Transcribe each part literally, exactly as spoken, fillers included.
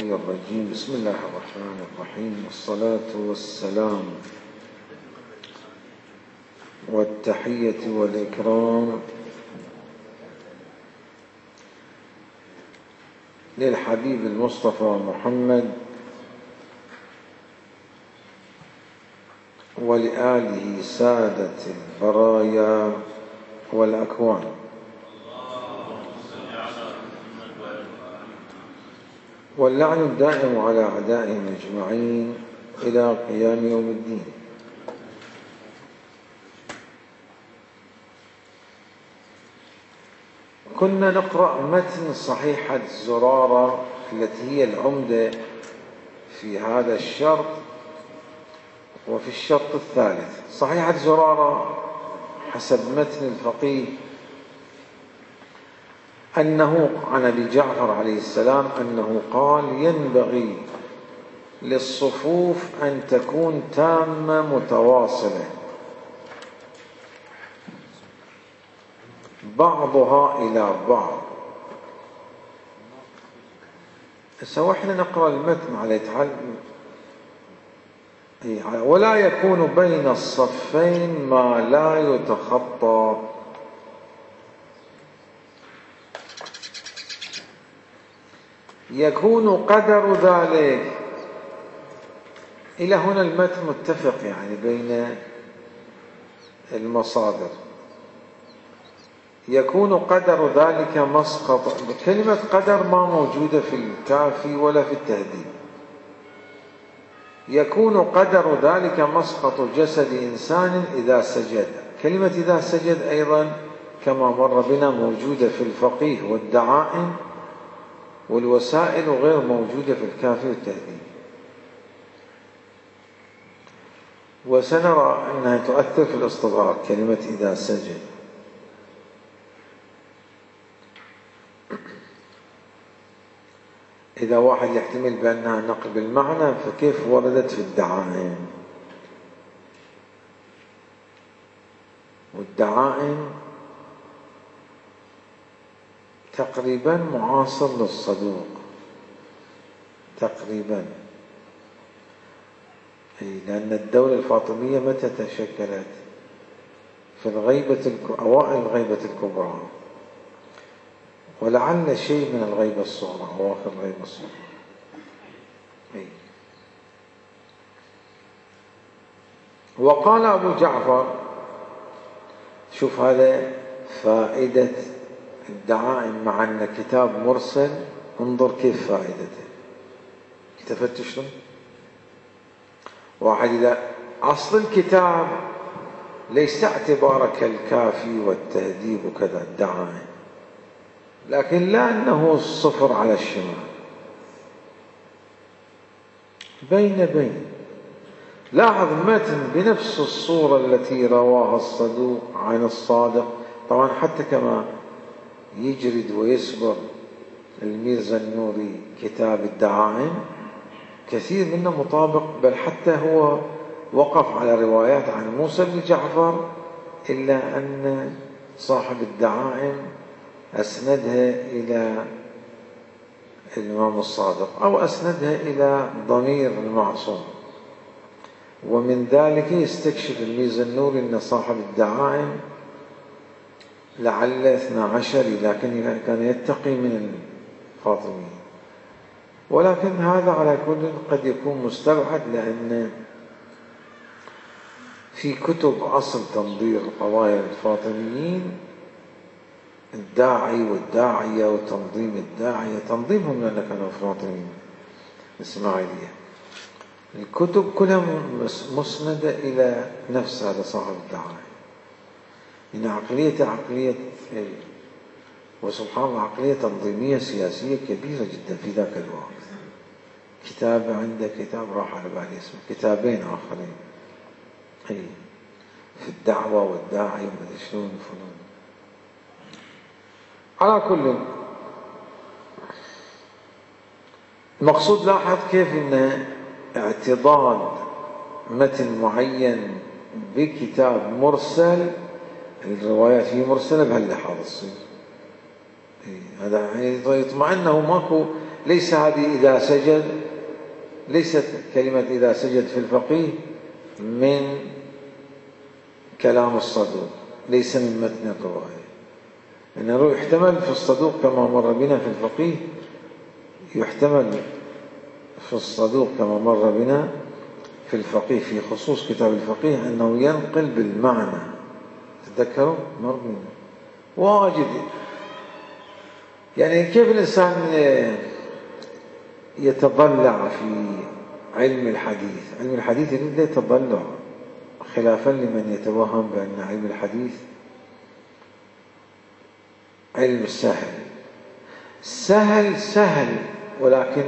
الرجيم. بسم الله الرحمن الرحيم، والصلاة والسلام والتحية والإكرام للحبيب المصطفى محمد ولآله سادة البرايا والأكوان، واللعن الدائم على أعدائهم أجمعين إلى قيام يوم الدين. كنا نقرأ متن صحيحة زرارة التي هي العمدة في هذا الشرط وفي الشرط الثالث. صحيحة زرارة حسب متن الفقيه أنه عن أبي جعفر عليه السلام أنه قال: ينبغي للصفوف أن تكون تامة متواصلة بعضها إلى بعض. هسه احنا نقرأ المتن على يتعلم، ولا يكون بين الصفين ما لا يتخطى. يكون قدر ذلك. إلى هنا المتن متفق يعني بين المصادر. يكون قدر ذلك مسقط. كلمة قدر ما موجودة في الكافي ولا في التهذيب. يكون قدر ذلك مسقط جسد إنسان إذا سجد. كلمة إذا سجد أيضا كما مر بنا موجودة في الفقيه والدعائم والوسائل، وغير موجودة في الكافي والتهذيب. وسنرى أنها تؤثر في الاستدراك كلمة إذا سجد. إذا واحد يحتمل بأنها نقل بالمعنى، فكيف وردت في الدعائم؟ والدعائم تقريبا معاصر للصدوق تقريبا، لأن الدولة الفاطمية متى تشكلت؟ في الغيبة أوائل الغيبة الكبرى، ولعل شيء من الغيبة الصغرى، أواخر الغيبة الصغرى. وقال أبو جعفر، شوف هذا فائدة الدعائم مع أن كتاب مرسل، انظر كيف فائدته. التفت شلون؟ واحد إذا أصل الكتاب ليس اعتباره كالكافي والتهذيب وكذا الدعائم، لكن لا أنه الصفر على الشمال، بين بين. لاحظ متن بنفس الصورة التي رواها الصدوق عن الصادق. طبعا حتى كما يجرد ويصبر الميرزا النوري كتاب الدعائم كثير منه مطابق، بل حتى هو وقف على روايات عن موسى بن جعفر، إلا أن صاحب الدعائم أسندها إلى الإمام الصادق أو أسندها إلى ضمير المعصوم. ومن ذلك يستكشف الميرزا النوري أن صاحب الدعائم لعل اثنا عشر، لكن كان يتقي من الفاطميين. ولكن هذا على كل قد يكون مستبعد، لأن في كتب أصل تنظير قضايا الفاطميين الداعي والداعية وتنظيم الداعية، تنظيمهم لأن كانوا فاطميين إسماعيلية، الكتب كلها مسندة إلى نفس هذا صاحب الدعائم. إن عقلية عقلية وسبحان الله عقلية تنظيمية سياسية كبيرة جدا في ذاك الوقت. كتاب عنده كتاب راح على بالي اسمه، كتابين آخرين أي في الدعوة والداعي وما شلون فلان. على كل المقصود، لاحظ كيف إن اعتضاد متن معين بكتاب مرسل، الروايات فيه مرسلة بهاللحاظ تصير. هذا يعني يطمئن انه ماكو ليس هذه إذا سجد، ليست كلمة إذا سجد في الفقيه من كلام الصدوق، ليس من متن الرواية، إنه يحتمل في الصدوق كما مر بنا في الفقيه، يحتمل في الصدوق كما مر بنا في الفقيه في خصوص كتاب الفقيه أنه ينقل بالمعنى. تذكروا مر بنا واجد. يعني كيف الإنسان يتضلع في علم الحديث؟ علم الحديث يريد يتضلع، خلافا لمن يتوهم بأن علم الحديث علم سهل. سهل سهل، ولكن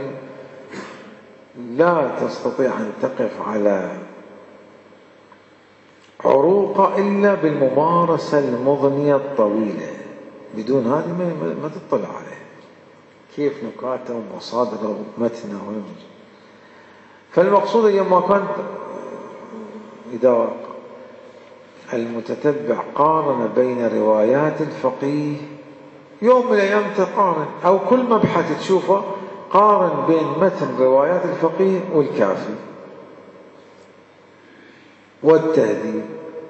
لا تستطيع أن تقف على عروق إلا بالممارسة المضنية الطويلة، بدون هذه ما تطلع عليه كيف نكاته ومصادره ومتنه. فالمقصود يوم كان إذا المتتبع قارن بين روايات الفقيه، يوم من الأيام تقارن، أو كل مبحث تشوفه قارن بين متن روايات الفقيه والكافي والتهذيب.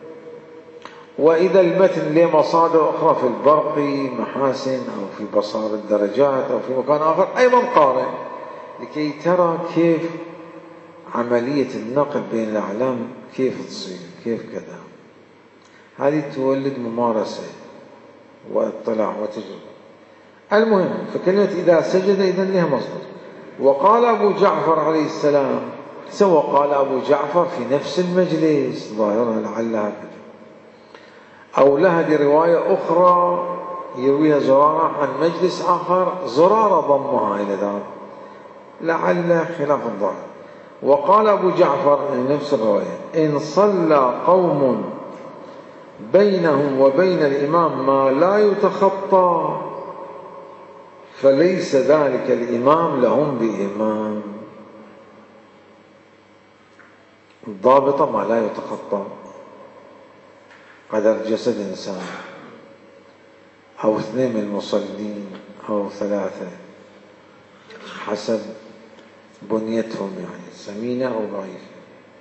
وإذا المتن له مصادر أخرى في البرقي محاسن أو في بصار الدرجات أو في مكان آخر أيضا قارن، لكي ترى كيف عملية النقل بين الأعلام كيف تصير، كيف كذا. هذه تولد ممارسة واطلاع وتجربة. المهم، فكلمة إذا سجد إذن لها مصدر. وقال أبو جعفر عليه السلام، سوى قال أبو جعفر في نفس المجلس ظاهرها لعلها كذا، أو لها رواية أخرى يرويها زرارة عن مجلس آخر، زرارة ضمها إلى ذلك لعل خلاف الظاهر. وقال أبو جعفر نفس الرواية: إن صلى قوم بينهم وبين الإمام ما لا يتخطى فليس ذلك الإمام لهم بإمام. الضابطة ما لا يتخطى، قدر جسد إنسان أو اثنين من المصلين أو ثلاثة حسب بنيتهم، يعني سمينة أو ضعيفة.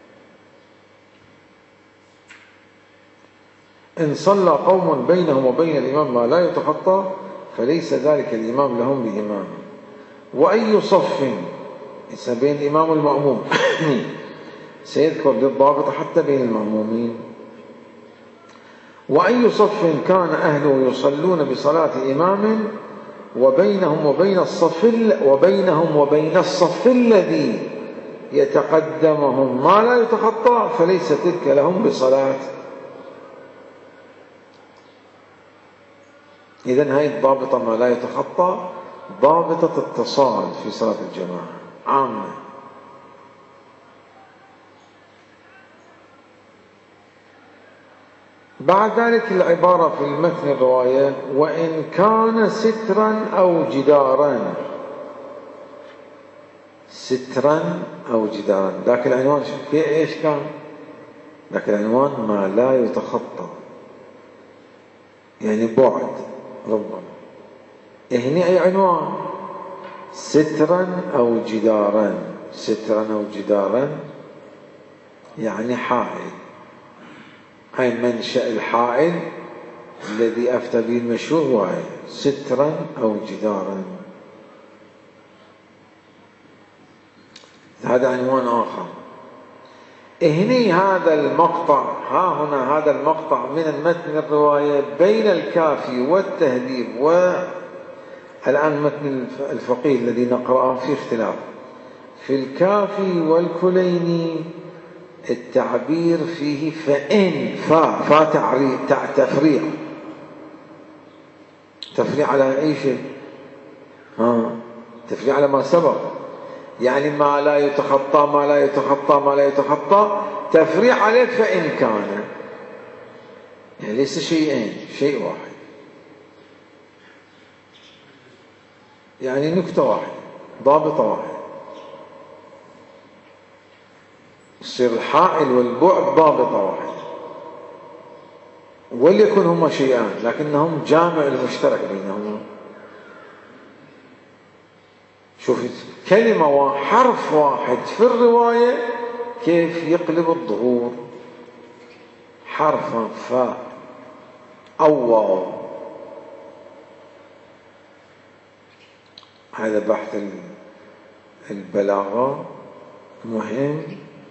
إن صلى قوم بينهم وبين الإمام ما لا يتخطى فليس ذلك الإمام لهم بإمام. وأي صف بين الإمام والمأموم سيذكر للضابط حتى بين المأمومين. وأي صف كان أهله يصلون بصلاة إمام وبينهم وبين الصف وبينهم وبين الصف الذي يتقدمهم ما لا يتخطى فليس تلك لهم بصلاة. إذن هاي الضابطة ما لا يتخطى ضابطة اتصال في صلاة الجماعة عامة. بعد ذلك العبارة في المتن الرواية: وإن كان سترا أو جدارا. سترا أو جدارا، ذاك العنوان في إيش كان؟ ذاك العنوان ما لا يتخطى، يعني بعد ربما. هنا أي عنوان؟ سترا أو جدارا. سترا أو جدارا يعني حائل، هاي منشأ الحائل الذي أفتى به المشهور هو سترا أو جدارا. هذا عنوان آخر. هني هذا المقطع، ها هنا هذا المقطع من المتن الرواية بين الكافي والتهذيب والآن متن الفقيه الذي نقرأه في اختلاف. في الكافي والكليني التعبير فيه فإن فا فا تفريع تفريع على أي شيء؟ ها تفريع على ما سبق، يعني ما لا يتخطى ما لا يتخطى ما لا يتخطى تفريع عليه فإن كان، يعني ليس شيئين، شيء واحد، يعني نكتة واحدة ضابطة واحدة. يصير الحائل والبعد ضابطة واحدة، وليكن هما شيئان لكنهم جامع المشترك بينهما. شوف كلمة وحرف واحد في الرواية كيف يقلب الظهور، حرفا فاء أو واو. هذا بحث البلاغة مهم،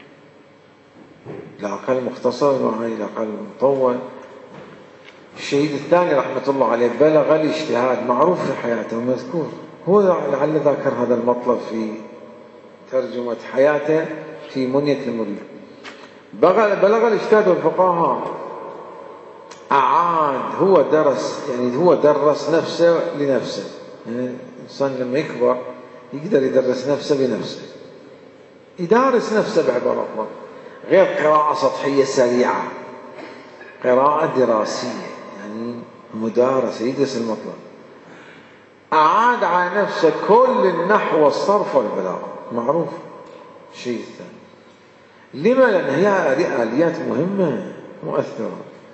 لا أقل مختصر وهي لا أقل مطول. الشهيد الثاني رحمة الله عليه بلغ الاجتهاد، معروف في حياته ومذكور، هو لعل ذكر هذا المطلب في ترجمة حياته في منية المريد. بلغ الاجتهاد والفقاهة، أعاد، هو درس، يعني هو درس نفسه لنفسه. يعني الإنسان لما يكبر يقدر يدرس نفسه بنفسه، يدارس نفسه بعبارة أخرى، غير قراءة سطحية سريعة، قراءة دراسية يعني مدارسة، يدرس المطلب. أعاد على نفسه كل النحو والصرف والبلاغة، معروف. الشيء الثاني لما؟ لأن هي آليات مهمة مؤثرة.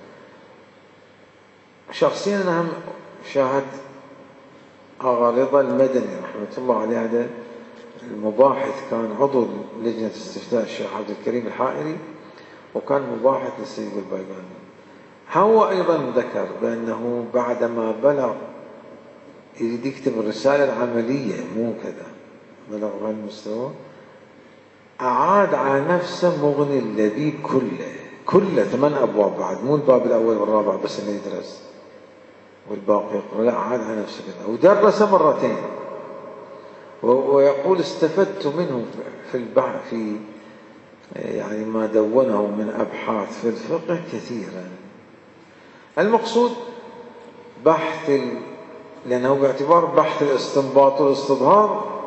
شخصيا أنا هم شاهدت أغا رضا المدني رحمة الله عليه، هذا المباحث كان عضو لجنة استفتاء الشيخ عبد الكريم الحائري، وكان مباحث للسيد البيقاني. هو أيضا ذكر بأنه بعدما بلغ يريد يكتب الرسالة العملية، مو كذا، بلغ بهالمستوى، أعاد على نفسه مغني اللبيب كله، كله ثمان أبواب بعد، مو الباب الأول والرابع بس اللي يدرس والباقي يقرأ، لا، أعاد على نفسه كذا، ودرس مرتين. ويقول استفدت منه في البحث في يعني ما دونه من أبحاث في الفقه كثيرا. المقصود بحث ال... لأنه باعتبار بحث الاستنباط والاستظهار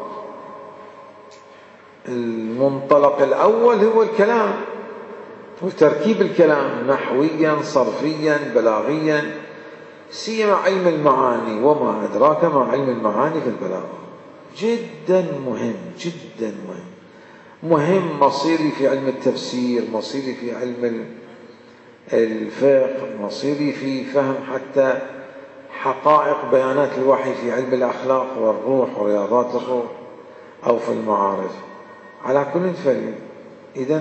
المنطلق الأول هو الكلام وتركيب الكلام نحويا صرفيا بلاغيا، سيما علم المعاني، وما أدراك ما علم المعاني في البلاغة، جدا مهم جدا مهم، مهم مصيري في علم التفسير، مصيري في علم الفقه، مصيري في فهم حتى حقائق بيانات الوحي في علم الأخلاق والروح ورياضات الروح أو في المعارف. على كل فعل إذن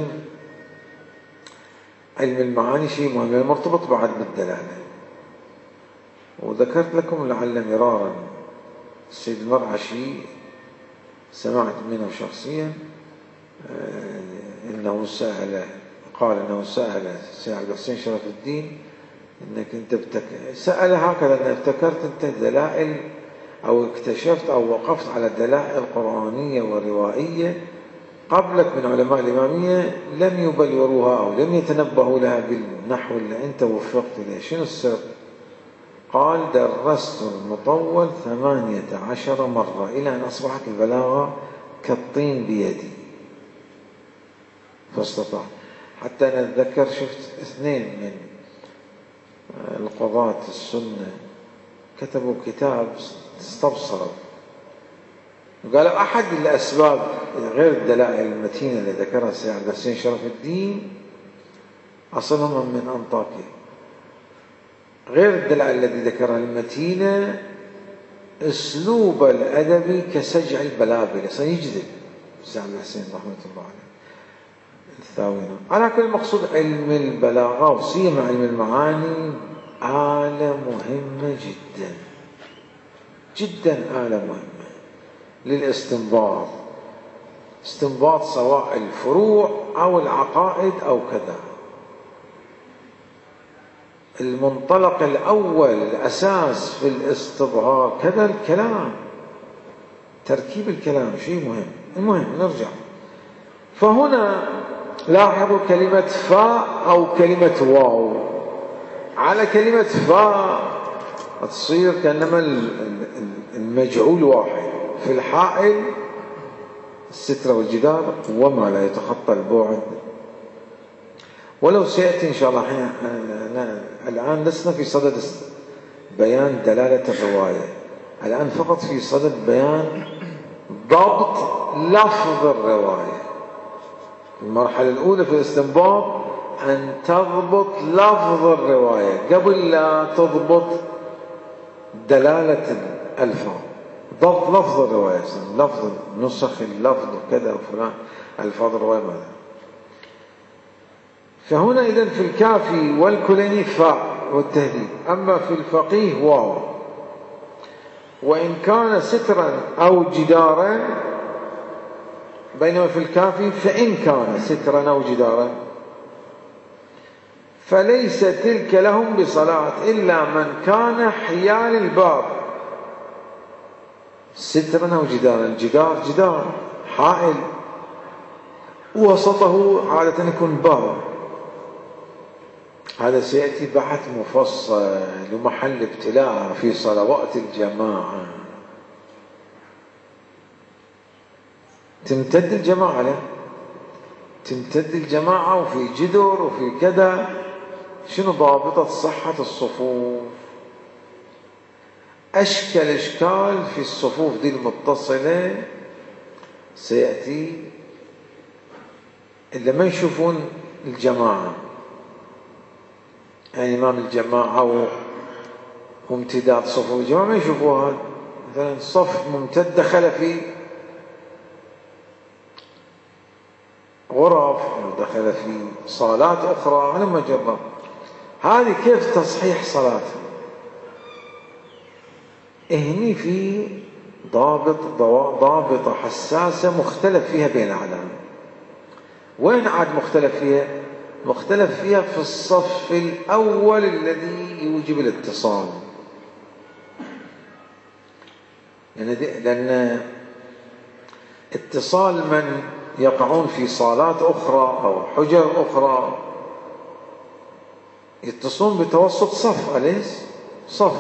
علم المعاني شيء مهم مرتبط بعد بالدلالة. وذكرت لكم لعل مرارا السيد المرعشي، سمعت منه شخصيا إنه سأل، قال إنه سأل السيد عبد الحسين شرف الدين إنك أنت بتك... سأل هكذا، أن افتكرت أنت دلائل أو اكتشفت أو وقفت على دلائل قرآنية وروائية قبلك من علماء الإمامية لم يبلوروها أو لم يتنبهوا لها بالنحو اللي أنت وفقت إليه، شنو السر؟ قال درست المطول ثمانية عشر مرة إلى أن أصبحت البلاغة كالطين بيدي، فاستطعت. حتى أنا أتذكر شفت اثنين من القضاة السنة كتبوا كتاب استبصروا وقالوا أحد الأسباب غير الدلائل المتينة اللي ذكرها السيد عبد الحسين شرف الدين أصلهم من أنطاكيا، غير الدلائل الذي ذكرها المتينة أسلوب الأدبي كسجع البلابل، سيجذب السيد عبد الحسين رحمة الله عليه الثاوينة. على كل مقصود علم البلاغة وسيما علم المعاني آلة مهمة جدا جدا، آلة مهمة للاستنباط، استنباط سواء الفروع أو العقائد أو كذا. المنطلق الأول الأساس في الاستظهار كذا الكلام، تركيب الكلام شيء مهم. المهم نرجع، فهنا لاحظوا كلمة فاء أو كلمة واو. على كلمة فاء تصير كأنما المجعول واحد في الحائل السترة والجدار وما لا يتخطى البعد. ولو سيأتي إن شاء الله حين الآن لسنا في صدد بيان دلالة الرواية، الآن فقط في صدد بيان ضبط لفظ الرواية. المرحلة الأولى في الاستنباط أن تضبط لفظ الرواية قبل لا تضبط دلالة الألفاظ. ضبط لفظ الرواية، لفظ نسخ اللفظ وكذا وفلان ألفاظ الرواية ماذا. فهنا إذن في الكافي والكليني فاء والتهديد، أما في الفقيه واو. وإن كان سترا أو جدارا، بينما في الكافي فإن كان سترا أو جدارا فليس تلك لهم بصلاة إلا من كان حيال الباب. سترا أو جدارا، الجدار جدار حائل وسطه عادة يكون باب، هذا سيأتي بحث مفصل لمحل ابتلاء في صلوات الجماعة. تمتد الجماعة له، تمتد الجماعة وفي جدر وفي كذا. شنو ضابطة صحة الصفوف؟ أشكل إشكال في الصفوف دي المتصلة سيأتي إلا ما يشوفون الجماعة، يعني إمام الجماعة وامتداد صفوف الجماعة ما يشوفوها. مثلا صف ممتد دخل في غرف ودخل في صالات أخرى على مجرد، هذه كيف تصحيح صلاته؟ هني في ضابط ضابطة حساسة مختلف فيها بين العلماء. وين عاد مختلف فيها؟ مختلف فيها في الصف الأول الذي يوجب الاتصال، لأن اتصال من يقعون في صالات أخرى أو حجر أخرى يتصلون بتوسط صف، أليس؟ صف.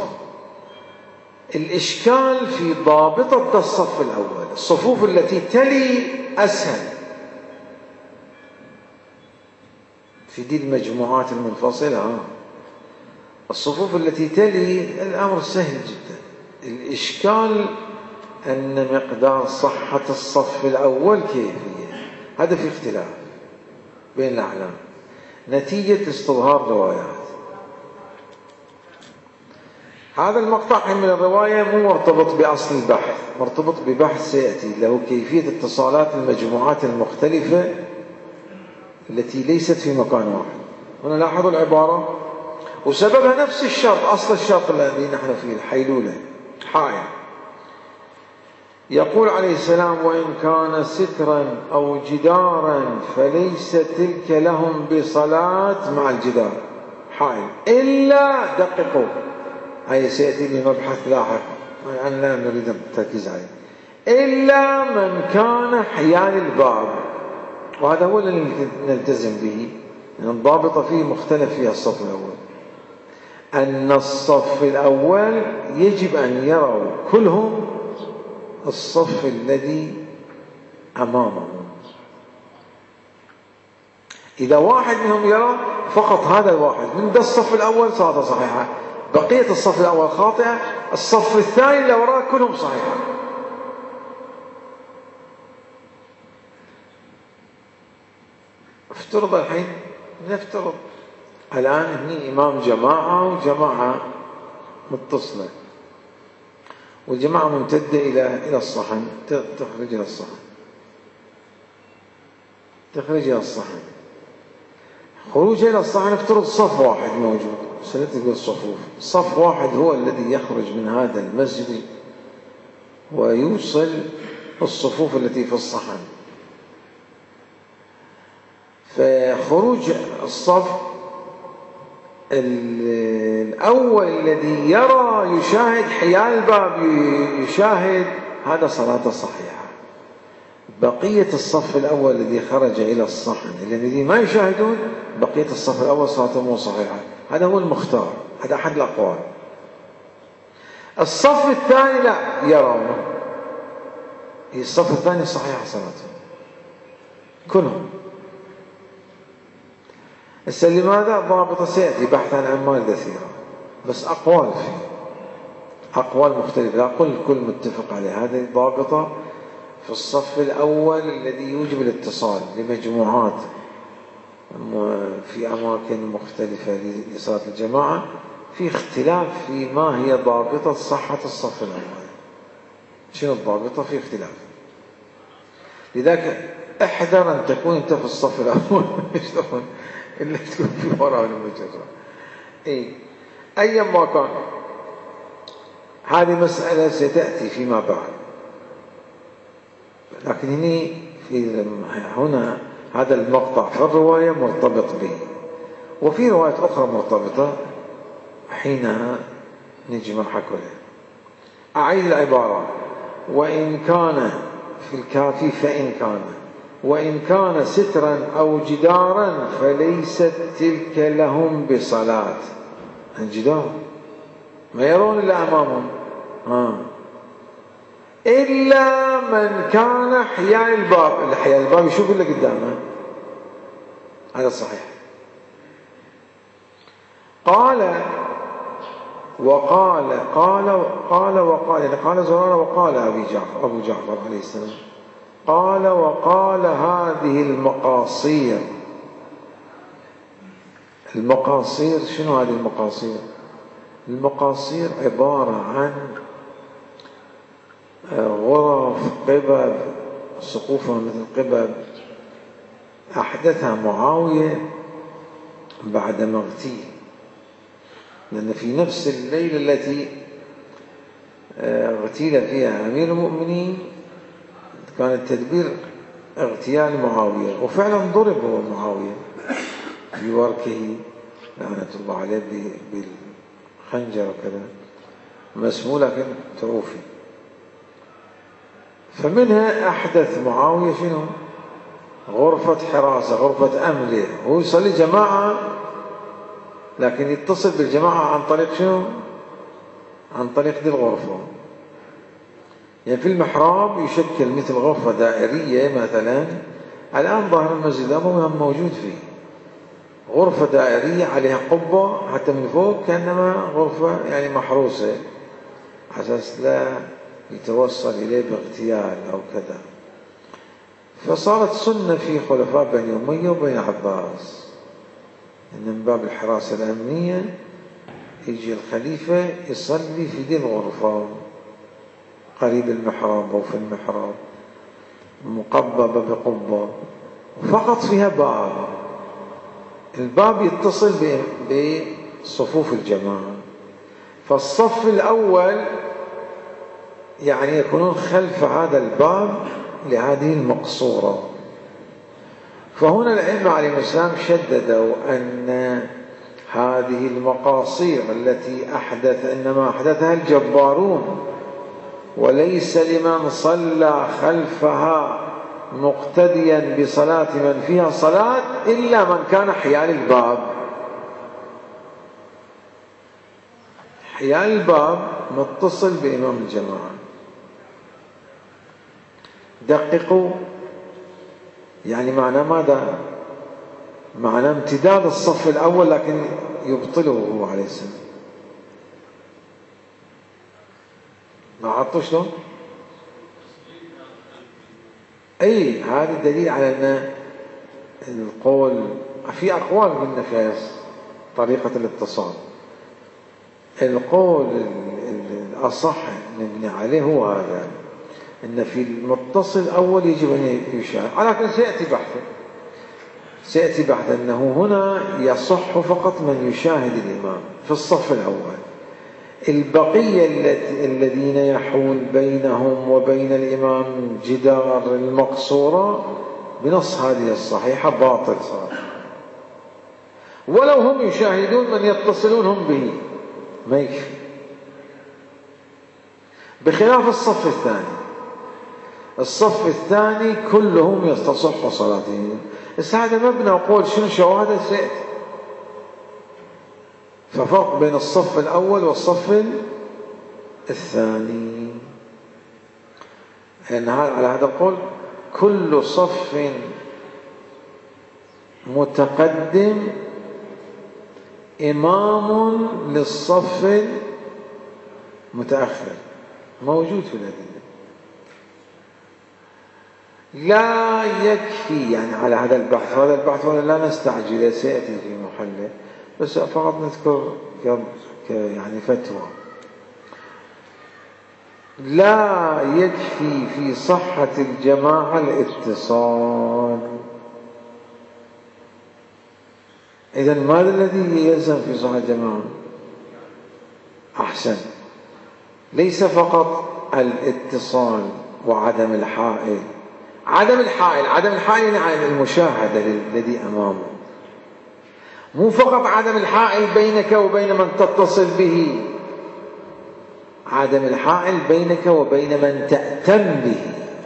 الإشكال في ضابطة الصف الأول، الصفوف التي تلي أسهل في دي المجموعات المنفصلة. الصفوف التي تلي الأمر سهل جدا. الإشكال أن مقدار صحة الصف الأول كيفية، هذا في اختلاف بين الأعلام نتيجة استظهار روايات. هذا المقطع من الرواية مو مرتبط بأصل البحث، مرتبط ببحث سيأتي له كيفية اتصالات المجموعات المختلفة التي ليست في مكان واحد. هنا لاحظوا العبارة، وسببها نفس الشرط، أصل الشرط الذي نحن فيه الحيلولة حائل. يقول عليه السلام: وإن كان سترا أو جدارا فليس تلك لهم بصلاة مع الجدار حائل إلا دققوا، هاي سيأتي بمبحث لاحق أن لا نريد التركيز عليه، إلا من كان حيال الباب. وهذا هو الذي نلتزم به، لأن الضابطة فيه مختلف فيها الصف الأول، أن الصف الأول يجب أن يروا كلهم الصف الذي أمامهم. إذا واحد منهم يرى فقط هذا الواحد من ده الصف الأول صلاته صحيحة، بقية الصف الأول خاطئة، الصف الثاني اللي وراه كلهم صحيحة. افترض الحين، نفترض الآن هني إمام جماعة وجماعة متصلة، والجماعة ممتدة إلى إلى الصحن، تخرج إلى الصحن، تخرج إلى الصحن. خروج إلى الصحن افترض صف واحد موجود، سنتقل الصفوف، صف واحد هو الذي يخرج من هذا المسجد ويوصل الصفوف التي في الصحن. فخروج الصف الأول الذي يرى يشاهد حيال الباب يشاهد، هذا صلاة صحيحة. بقية الصف الأول الذي خرج إلى الصحن الذي ما يشاهدون، بقية الصف الأول صلاته مو صحيحة. هذا هو المختار، هذا أحد الأقوال. الصف الثاني لا يرون، الصف الثاني صحيحة صلاته كلهم. هسه لماذا؟ ضابطة سيأتي بحثا عن أعمال كثيرة، بس أقوال فيه، أقوال مختلفة، لا أقول الكل متفق عليه. هذه ضابطة في الصف الأول الذي يوجب الاتصال لمجموعات في أماكن مختلفة لصلاة الجماعة، في اختلاف في ما هي ضابطة صحة الصف الأول. شنو الضابطة؟ في اختلاف. لذلك احذر أن تكون أنت في الصف الأول شلون إلا تكون في وراء المجرة. إيه أيا ما كان، هذه مسألة ستأتي فيما بعد، لكن هني في هنا هذا المقطع في الرواية مرتبط به، وفي روايات أخرى مرتبطة حينها نجمعها كلها. أعيد العبارة: وإن كان في الكافي فإن كان، وإن كان سترا أو جدارا فليست تلك لهم بصلاة. الجدار ما يرون إلا أمامهم، ها إلا من كان حيال الباب. اللي حيال الباب يشوف اللي قدامه، هذا صحيح. قال وقال قال قال وقال يعني قال زرارة وقال أبي جعفر أبو جعفر عليه السلام قال وقال هذه المقاصير. المقاصير شنو هذه المقاصير؟ المقاصير عبارة عن غرف قبب، سقوفها مثل قبب، أحدثها معاوية بعد مغتيه، لأن في نفس الليلة التي اغتيل فيها أمير المؤمنين كان التدبير اغتيال معاوية، وفعلا ضرب هو معاوية بوركه لعنة الله عليه بالخنجر وكذا مسموع، لكن توفي. فمنها أحدث معاوية شنو؟ غرفة حراسة، غرفة أمن له، هو يصلي جماعة لكن يتصل بالجماعة عن طريق شنو؟ عن طريق دي الغرفة. يعني في المحراب يشكل مثل غرفة دائرية مثلا، الآن ظاهر المسجد النبوي موجود فيه غرفة دائرية عليها قبة حتى من فوق كأنما غرفة يعني محروسة على أساس لا يتوصل إليه باغتيال أو كذا. فصارت سنة في خلفاء بني أمية وبني عباس إن من باب الحراسة الأمنية يجي الخليفة يصلي في دي الغرفة قريب المحراب أو في المحراب مقببة بقبة، فقط فيها باب، الباب يتصل بصفوف الجماعة، فالصف الأول يعني يكونون خلف هذا الباب لهذه المقصورة. فهنا الأئمة عليهم السلام شددوا أن هذه المقاصير التي أحدث إنما أحدثها الجبارون، وليس لمن صلى خلفها مقتديا بصلاة من فيها صلاة إلا من كان حيال الباب. حيال الباب متصل بإمام الجماعة. دققوا، يعني معنى ماذا؟ معنى امتداد الصف الأول لكن يبطله هو عليه السلام. ما عطوا شلون؟ أي هذا دليل على أن القول في أقوال قلنا فيها طريقة الاتصال. القول الأصح نبني عليه هو هذا، أن في المتصل الأول يجب أن يشاهد، ولكن سيأتي بحثه سيأتي بحث أنه هنا يصح فقط من يشاهد الإمام في الصف الأول. البقية الذين يحول بينهم وبين الإمام جدار المقصورة بنص هذه الصحيحة باطل صار، ولو هم يشاهدون من يتصلون هم به ما يكفي، بخلاف الصف الثاني. الصف الثاني كلهم يستصح صلاتهم. بس هذا مبنى قول شنو شواهد سيأتي. ففرق بين الصف الأول والصف الثاني، لأن على هذا القول كل صف متقدم إمام للصف المتأخر موجود في الأدلة. لا يكفي يعني على هذا البحث، هذا البحث لا نستعجل سيأتي في محله، بس فقط نذكر يعني فتوى. لا يكفي في صحة الجماعة الاتصال. إذن ماذا الذي يلزم في صحة الجماعة؟ أحسن، ليس فقط الاتصال وعدم الحائل. عدم الحائل عدم الحائل يعني المشاهدة الذي أمامه، مو فقط عدم الحائل بينك وبين من تتصل به، عدم الحائل بينك وبين من تأتم به.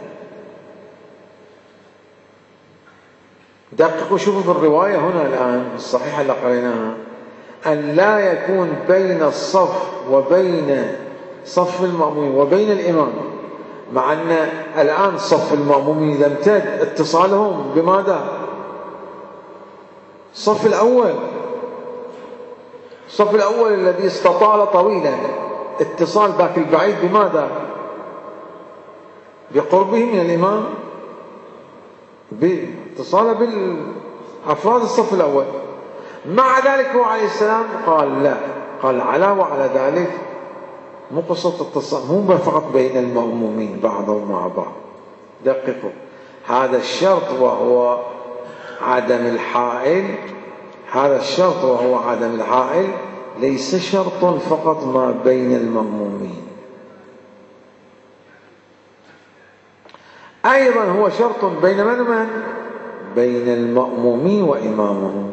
دققوا شوفوا في الرواية هنا الآن الصحيحة اللي قريناها، أن لا يكون بين الصف وبين صف المأمومين وبين الإمام، مع أن الآن صف المأمومين إذا امتد اتصالهم بماذا؟ الصف الأول، الصف الأول الذي استطال طويلا، اتصال ذاك البعيد بماذا؟ بقربه من الإمام، باتصاله بالأفراد الصف الأول. مع ذلك هو عليه السلام قال لا، قال على وعلى ذلك مو قصة اتصال، مو فقط بين المأمومين بعضهم مع بعض. دققوا هذا الشرط وهو عدم الحائل، هذا الشرط وهو عدم الحائل ليس شرط فقط ما بين المأمومين، أيضا هو شرط بين من ومن؟ بين المأمومين وإمامهم.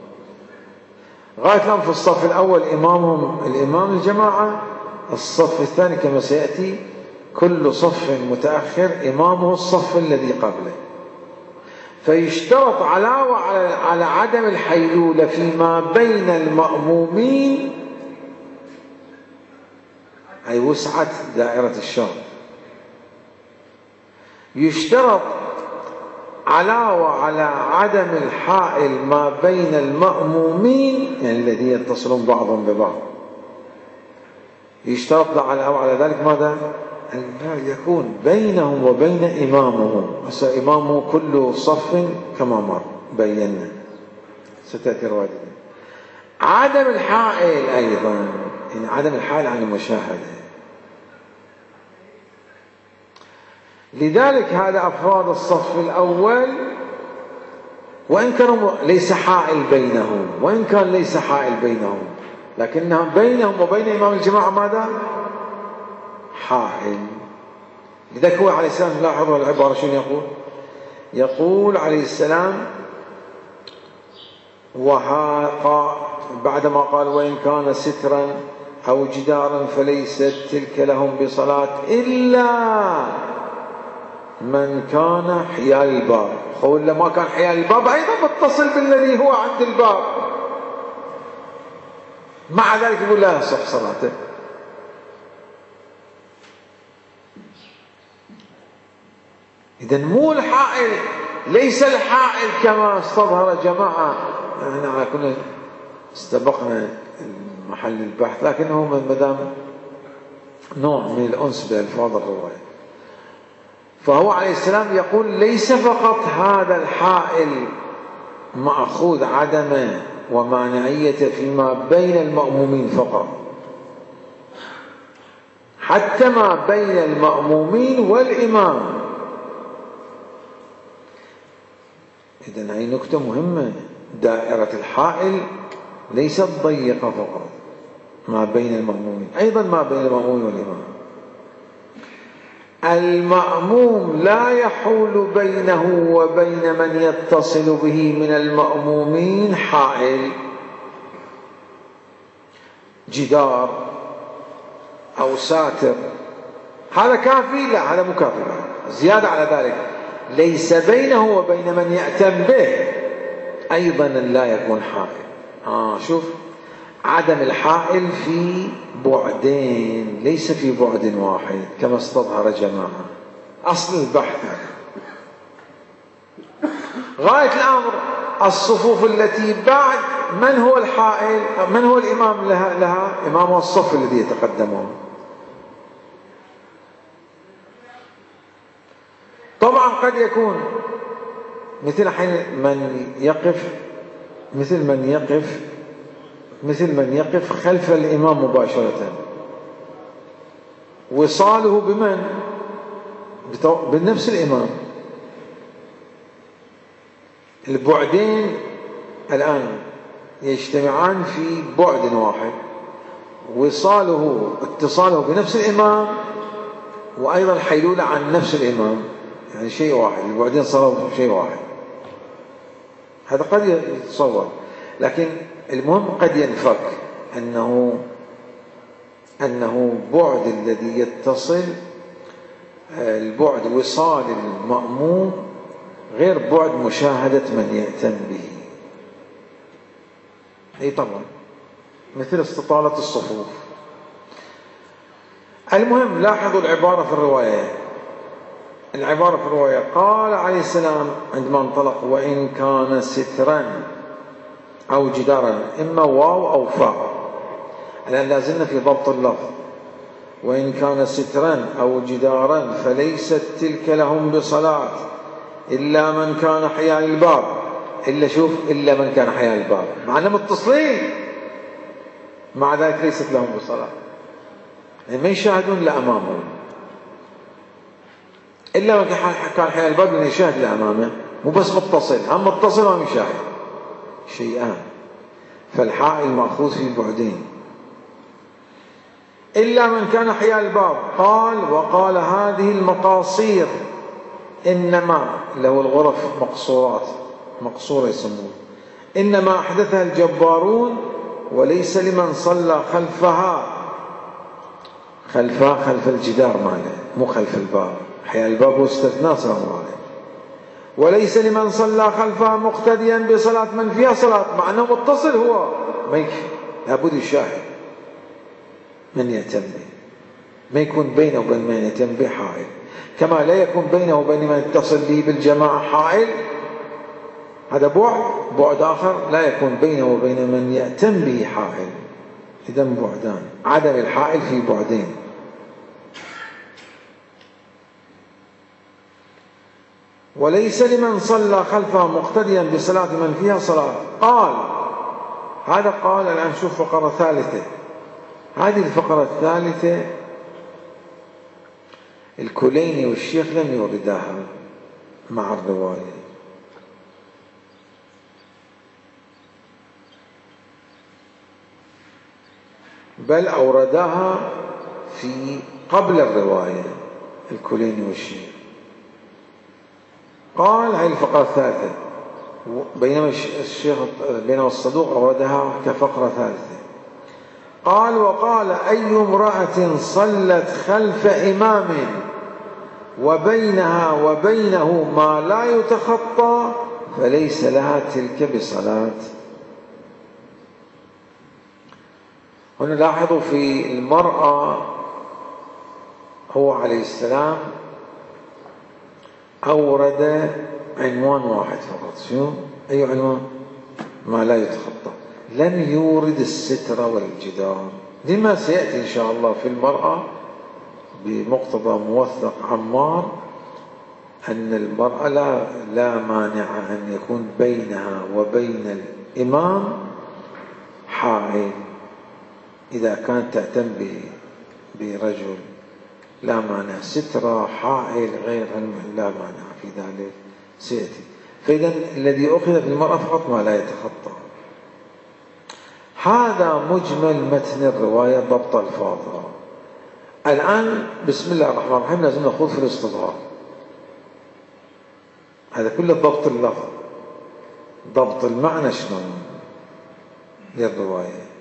غاية الآن في الصف الأول إمامهم الإمام الجماعة، الصف الثاني كما سيأتي كل صف متأخر إمامه الصف الذي قبله. فيشترط علاوة على عدم الحيلولة فيما بين المأمومين، أي وسعة دائرة الشرط، يشترط علاوة على عدم الحائل ما بين المأمومين، يعني الذين يتصلون بعضهم ببعض، يشترط علاوة على ذلك ماذا؟ أن يكون بينهم وبين إمامهم، إمامه كل صف كما مر بينا ستأتي رواية. عدم الحائل أيضا، يعني عدم الحائل عن المشاهدة. لذلك هذا أفراد الصف الأول وإن كانوا ليس حائل بينهم، وإن كان ليس حائل بينهم، لكنهم بينهم وبين إمام الجماعة ماذا؟ حائل. لذلك هو عليه السلام لاحظوا العبارة شنو يقول؟ يقول عليه السلام بعدما قال وإن كان سترا أو جدارا فليست تلك لهم بصلاة إلا من كان حيال الباب. قول لما كان حيال الباب أيضا متصل بالذي هو عند الباب، مع ذلك يقول لا يصح صلاته. إذن مو الحائل، ليس الحائل كما استظهر جماعة، نحن كنا استبقنا محل البحث، لكنه من مدام نوع من الأنس بألفاظ الرواية. فهو عليه السلام يقول ليس فقط هذا الحائل مأخوذ عدمه ومانعيته فيما بين المأمومين فقط، حتى ما بين المأمومين والإمام. إذن هذه نكتة مهمة، دائرة الحائل ليست ضيقة فقط ما بين المأمومين، أيضا ما بين المأموم والإمام. المأموم لا يحول بينه وبين من يتصل به من المأمومين حائل، جدار أو ساتر، هذا كافي؟ لا، هذا مو كافي. زيادة على ذلك ليس بينه وبين من يأتم به أيضا لا يكون حائل. آه شوف، عدم الحائل في بعدين ليس في بعد واحد كما استظهر جماعة. أصل البحث غاية الأمر الصفوف التي بعد من هو الحائل؟ من هو الإمام لها؟ لها إمام الصف الذي يتقدمون. طبعا قد يكون مثل حين من يقف مثل من يقف مثل من يقف خلف الإمام مباشرة، وصاله بمن؟ بنفس الإمام. البعدين الآن يجتمعان في بعد واحد، وصاله اتصاله بنفس الإمام، وأيضا الحيلولة عن نفس الإمام، يعني شيء واحد، البعدين صاروا شيء واحد. هذا قد يتصور، لكن المهم قد ينفك أنه أنه بعد الذي يتصل، البعد وصال المأموم غير بعد مشاهدة من يأتم به. أي طبعا مثل استطالة الصفوف. المهم لاحظوا العبارة في الرواية، العبارة في الرواية قال عليه السلام عندما انطلق: وإن كان سترا أو جدارا، إما واو أو فاء. الآن لازلنا في ضبط اللفظ. وإن كان سترا أو جدارا فليست تلك لهم بصلاة إلا من كان حيال الباب. إلا شوف، إلا من كان حيال الباب، مع أنهم متصلين، مع ذلك ليست لهم بصلاة، يعني ما يشاهدون لأمامهم. إلا من كان حيال الباب لأن يشاهد لأمامه، مو بس متصل، هم متصل وهم يشاهد، شيئان. فالحائل مأخوذ في البعدين. إلا من كان حيال الباب. قال: وقال هذه المقاصير إنما، له الغرف مقصورات، مقصورة يسمون، إنما أحدثها الجبارون وليس لمن صلى خلفها. خلفها خلف الجدار ماله، مو خلف الباب. حيال الباب هو استثناء سلام عليه. وليس لمن صلى خلفها مقتديا بصلاة من فيها صلاة، مع أنه متصل هو، ما يكفي، لابد يشاهد من يأتم به، ما يكون بينه وبين من يأتم به حائل، كما لا يكون بينه وبين من يتصل به بالجماعة حائل. هذا بعد بعد آخر، لا يكون بينه وبين من يأتم به حائل. إذا بعدان، عدم الحائل في بعدين. وليس لمن صلى خلفها مقتديا بصلاة من فيها صلاة. قال، هذا قال. الآن نشوف فقرة ثالثة. هذه الفقرة الثالثة الكليني والشيخ لم يورداها مع الرواية، بل أورداها في قبل الرواية الكليني والشيخ. قال هذه الفقرة الثالثة، بينما الشيخ بينما الصدوق أوردها كفقرة ثالثة. قال: وقال: أي امرأة صلت خلف إمام وبينها وبينه ما لا يتخطى فليس لها تلك بصلاة. هنا لاحظوا في المرأة هو عليه السلام أورد عنوان واحد فقط. شو؟ أي عنوان؟ ما لا يتخطى. لم يورد الستر والجدار، لما سيأتي إن شاء الله في المرأة بمقتضى موثق عمار أن المرأة لا, لا مانع أن يكون بينها وبين الإمام حائل إذا كانت تأتم برجل، لا مانع. سترة حائل غير لا مانع في ذلك، سيأتي. فإذا الذي أخذ في المرأة فقط ما لا يتخطى. هذا مجمل متن الرواية ضبط الفاظها. الآن بسم الله الرحمن الرحيم لازم نخوض في الاستظهار. هذا كله ضبط اللفظ، ضبط المعنى شلون للرواية.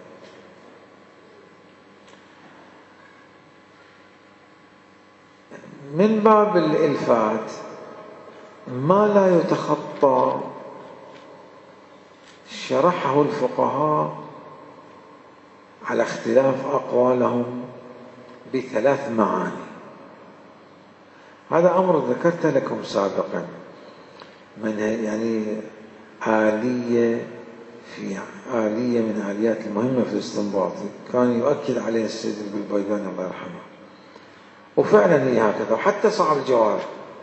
من باب الإلفات، ما لا يتخطى شرحه الفقهاء على اختلاف أقوالهم بثلاث معاني. هذا أمر ذكرت لكم سابقا، من يعني آلية في آلية من آليات المهمة في الاستنباط، كان يؤكد عليه السيد البلبيباني الله يرحمه، وفعلا هي هكذا. وحتى صعب الجواب: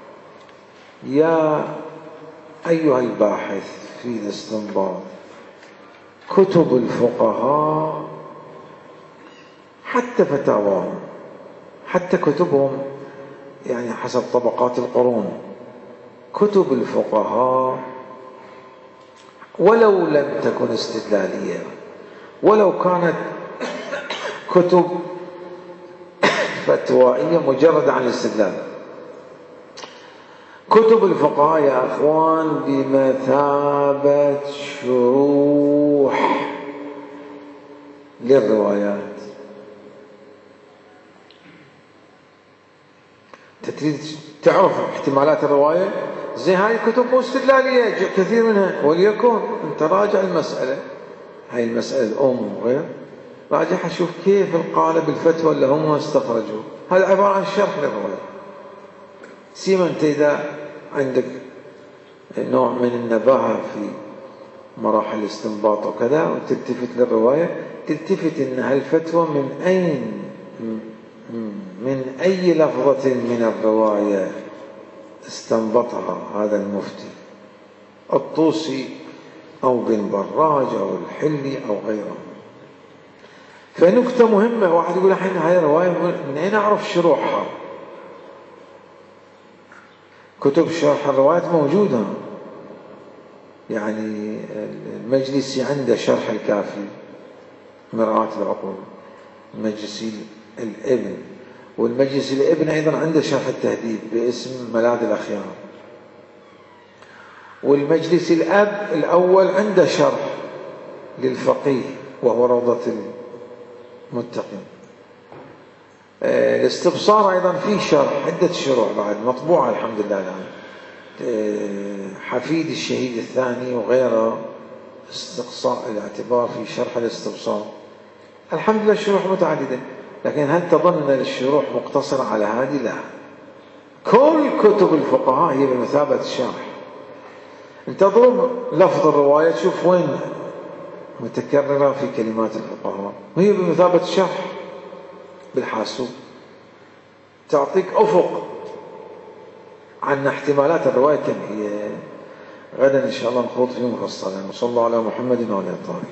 يا أيها الباحث في الاستنباط، كتب الفقهاء حتى فتاواهم حتى كتبهم يعني حسب طبقات القرون. كتب الفقهاء ولو لم تكن استدلالية، ولو كانت كتب فتوائية مجرد عن الاستدلال، كتب الفقهاء يا أخوان بمثابة شروح للروايات. تريد تعرف احتمالات الرواية؟ زي هاي الكتب مو استدلالية كثير منها، وليكن أنت راجع المسألة، هاي المسألة الأم وغير، راجع شوف كيف القالب الفتوى اللي هم استخرجوا. هذا عبارة عن شرح للرواية. سيما أنت إذا عندك نوع من النباهة في مراحل الاستنباط وكذا وتلتفت للرواية، تلتفت إن هالفتوى من أين، من أي لفظة من الرواية استنبطها هذا المفتي، الطوسي أو بن براج أو الحلي أو غيره. فنكتة مهمة، واحد يقول الحين هاي الرواية من أين أعرف شروحها؟ كتب شرح الروايات موجودة، يعني المجلسي عنده شرح الكافي مرآة العقول، المجلسي الابن، والمجلسي الابن أيضا عنده شرح التهذيب باسم ملاذ الأخيار، والمجلسي الأب الأول عنده شرح للفقيه وهو روضة المتقين. الاستبصار أيضا فيه شرح، عدة شروح بعد مطبوعة الحمد لله الآن، حفيد الشهيد الثاني وغيره، استقصاء الاعتبار في شرح الاستبصار. الحمد لله الشروح متعددة، لكن هل تظن أن الشروح مقتصرة على هذه؟ لا، كل كتب الفقهاء هي بمثابة الشرح. انت تضرب لفظ الرواية تشوف وين متكررة في كلمات الفقهاء، وهي بمثابة الشرح بالحاسوب، تعطيك أفق عن احتمالات الرواية كم هي. غدا إن شاء الله نخوض فيه مفصلا. وصلى الله على محمد وعلى آله.